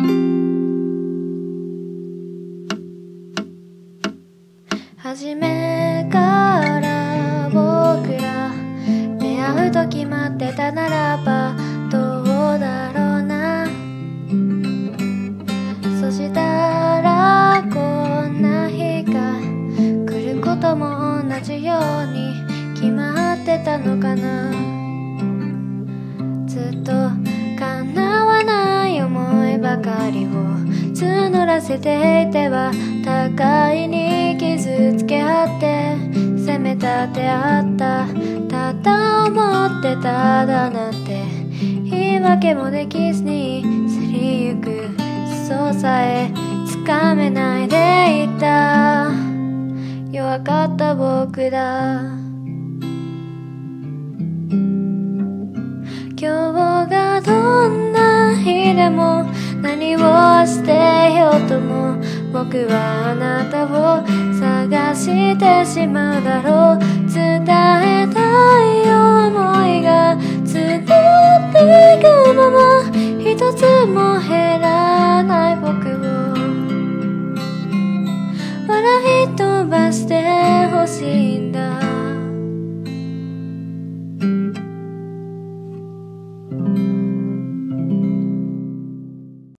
初めから僕ら出会うと決まってたならばどうだろうな。そしたらこんな日が来ることも同じように決まってたのかな。ずっと叶わない思いばかりを募らせていては互いに傷つけ合って責め立て合った。ただ思ってただなんて言い訳もできずに去りゆくそうさえつかめないでいた弱かった僕だ。今日がどんな日でも何をしてようとも僕はあなたを探してしまうだろう。伝えたい思いが伝わっていくまま一つも減らない僕を笑い飛ばしてほしい